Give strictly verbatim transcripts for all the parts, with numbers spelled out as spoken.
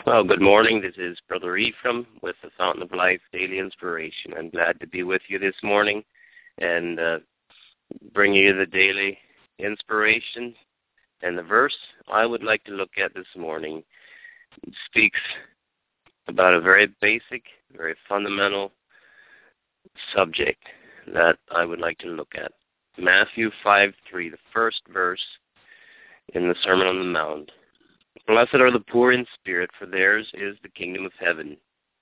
Well, good morning. This is Brother Ephraim with the Fountain of Life Daily Inspiration. I'm glad to be with you this morning and uh, bring you the daily inspiration. And the verse I would like to look at this morning speaks about a very basic, very fundamental subject that I would like to look at. Matthew five three, the first verse in the Sermon on the Mount. Blessed are the poor in spirit, for theirs is the kingdom of heaven.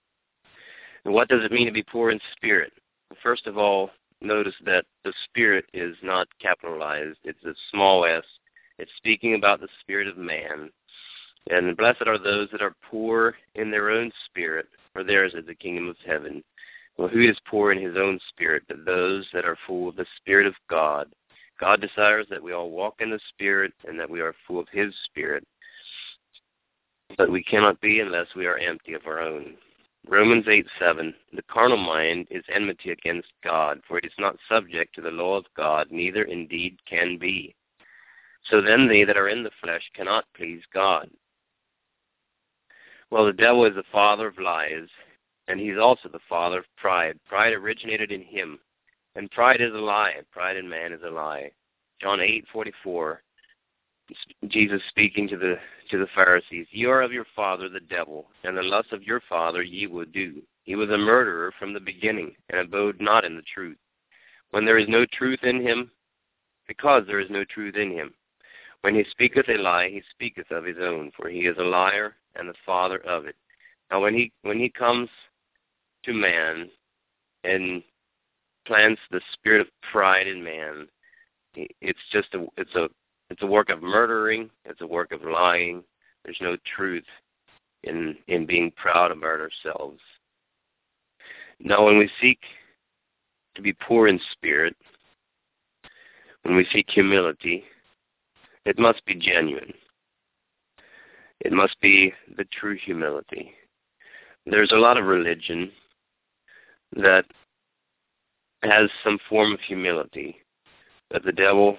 And what does it mean to be poor in spirit? First of all, notice that the spirit is not capitalized. It's a small s. It's speaking about the spirit of man. And blessed are those that are poor in their own spirit, for theirs is the kingdom of heaven. Well, who is poor in his own spirit? But those that are full of the Spirit of God. God desires that we all walk in the Spirit and that we are full of his Spirit. But we cannot be unless we are empty of our own. Romans eight seven, the carnal mind is enmity against God, for it is not subject to the law of God, neither indeed can be. So then they that are in the flesh cannot please God. Well, the devil is the father of lies, and he's also the father of pride. Pride originated in him, and pride is a lie. Pride in man is a lie. John eight forty-four, Jesus speaking to the to the Pharisees, "You are of your father the devil, and the lust of your father ye will do. He was a murderer from the beginning, and abode not in the truth. When there is no truth in him, because there is no truth in him. When he speaketh a lie, he speaketh of his own, for he is a liar and the father of it." Now when he when he comes to man and plants the spirit of pride in man, it's just a it's a It's a work of murdering. It's a work of lying. There's no truth in in being proud about ourselves. Now, when we seek to be poor in spirit, when we seek humility, it must be genuine. It must be the true humility. There's a lot of religion that has some form of humility, but the devil...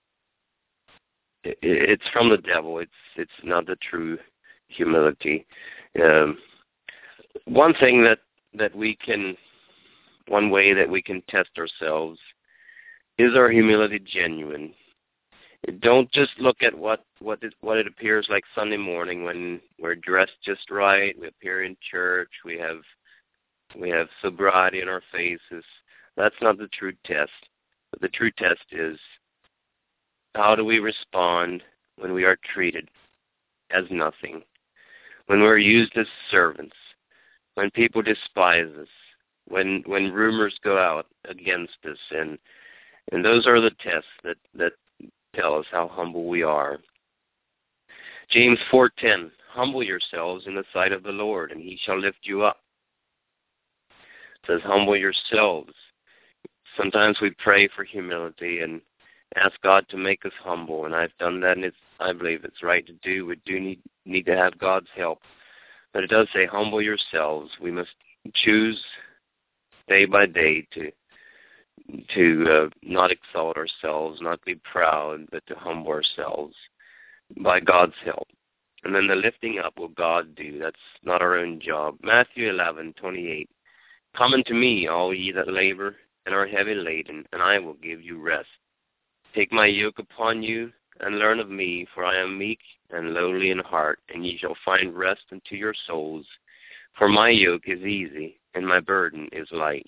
It's from the devil. It's it's not the true humility. Um, one thing that, that we can, one way that we can test ourselves, is our humility genuine? Don't just look at what what it, what it appears like Sunday morning when we're dressed just right. We appear in church. We have we have sobriety in our faces. That's not the true test. But the true test is, how do we respond when we are treated as nothing? When we're used as servants? When people despise us? When when rumors go out against us? And and those are the tests that, that tell us how humble we are. James four ten, humble yourselves in the sight of the Lord, and he shall lift you up. It says, humble yourselves. Sometimes we pray for humility and ask God to make us humble, and I've done that, and it's, I believe it's right to do. We do need need to have God's help. But it does say, humble yourselves. We must choose day by day to to uh, not exalt ourselves, not be proud, but to humble ourselves by God's help. And then the lifting up will God do. That's not our own job. Matthew eleven twenty-eight, come unto me, all ye that labor and are heavy laden, and I will give you rest. Take my yoke upon you, and learn of me, for I am meek and lowly in heart, and ye shall find rest unto your souls. For my yoke is easy, and my burden is light.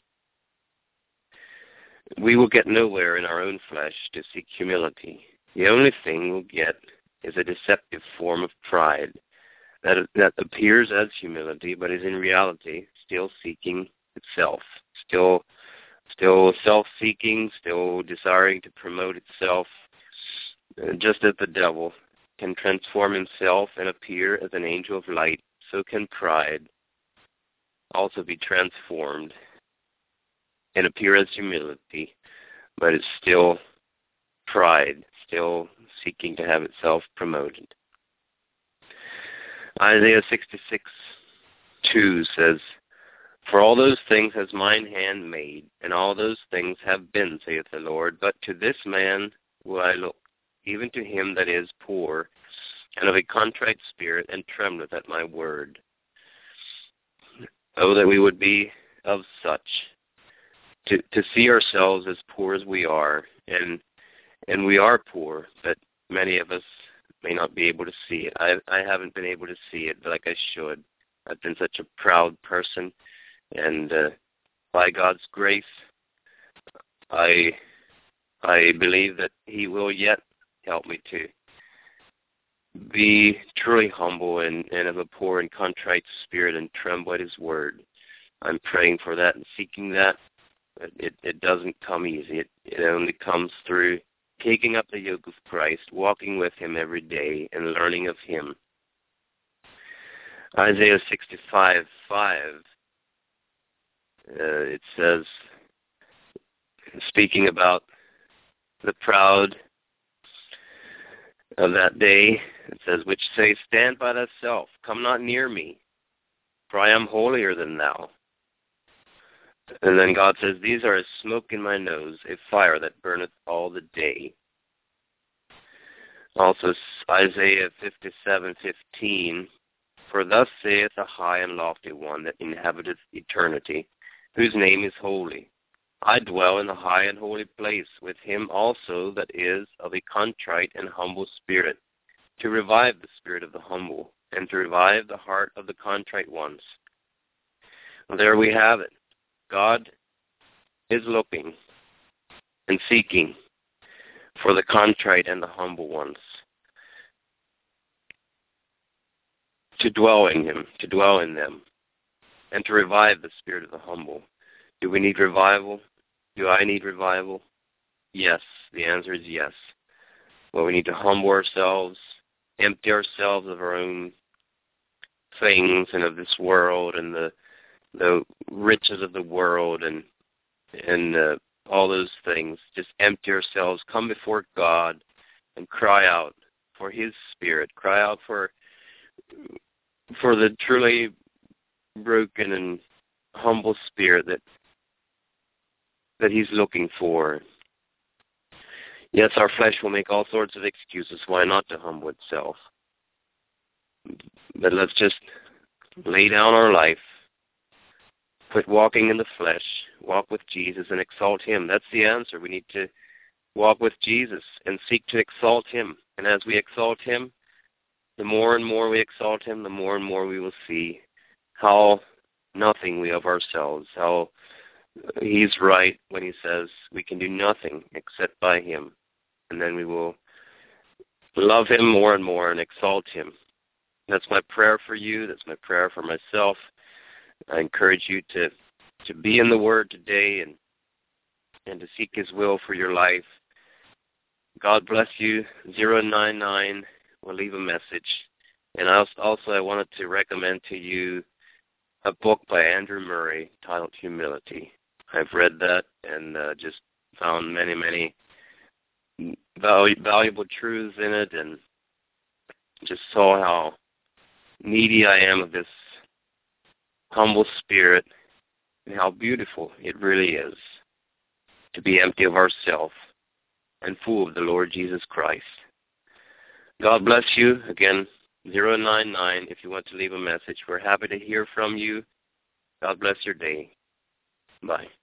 We will get nowhere in our own flesh to seek humility. The only thing we'll get is a deceptive form of pride that that appears as humility, but is in reality still seeking itself, still Still self-seeking, still desiring to promote itself, just as the devil can transform himself and appear as an angel of light, so can pride also be transformed and appear as humility, but it's still pride, still seeking to have itself promoted. Isaiah sixty-six two says, for all those things has mine hand made, and all those things have been, saith the Lord. But to this man will I look, even to him that is poor and of a contrite spirit, and trembleth at my word. Oh, that we would be of such, to to see ourselves as poor as we are, and and we are poor, but many of us may not be able to see it. I I haven't been able to see it like I should. I've been such a proud person, and uh, by God's grace, I I believe that He will yet help me to be truly humble and, and of a poor and contrite spirit and tremble at His word. I'm praying for that and seeking that. But it, it doesn't come easy. It, it only comes through taking up the yoke of Christ, walking with Him every day, and learning of Him. Isaiah sixty-five five, uh, it says, speaking about the proud of that day, it says, which say, stand by thyself, come not near me, for I am holier than thou. And then God says, these are as smoke in my nose, a fire that burneth all the day. Also Isaiah fifty-seven fifteen, for thus saith a high and lofty one that inhabiteth eternity, whose name is holy. I dwell in the high and holy place with him also that is of a contrite and humble spirit, to revive the spirit of the humble, and to revive the heart of the contrite ones. Well, there we have it. God is looking and seeking for the contrite and the humble ones to dwell in Him, to dwell in them, and to revive the spirit of the humble. Do we need revival? Do I need revival? Yes. The answer is yes. Well, we need to humble ourselves, empty ourselves of our own things and of this world and the the riches of the world and and uh, all those things. Just empty ourselves, come before God, and cry out for His Spirit. Cry out for for the truly broken and humble spirit that that He's looking for. Yes, our flesh will make all sorts of excuses why not to humble itself. But let's just lay down our life, quit walking in the flesh, walk with Jesus and exalt Him. That's the answer. We need to walk with Jesus and seek to exalt Him. And as we exalt Him, the more and more we exalt Him, the more and more we will see how nothing we of ourselves, how He's right when He says we can do nothing except by Him. And then we will love Him more and more and exalt Him. That's my prayer for you. That's my prayer for myself. I encourage you to, to be in the Word today and and to seek His will for your life. God bless you. zero nine nine will leave a message. And also, also I wanted to recommend to you a book by Andrew Murray titled Humility. I've read that and uh, just found many, many valu- valuable truths in it, and just saw how needy I am of this humble spirit and how beautiful it really is to be empty of ourselves and full of the Lord Jesus Christ. God bless you. Again, zero nine nine if you want to leave a message. We're happy to hear from you. God bless your day. Bye.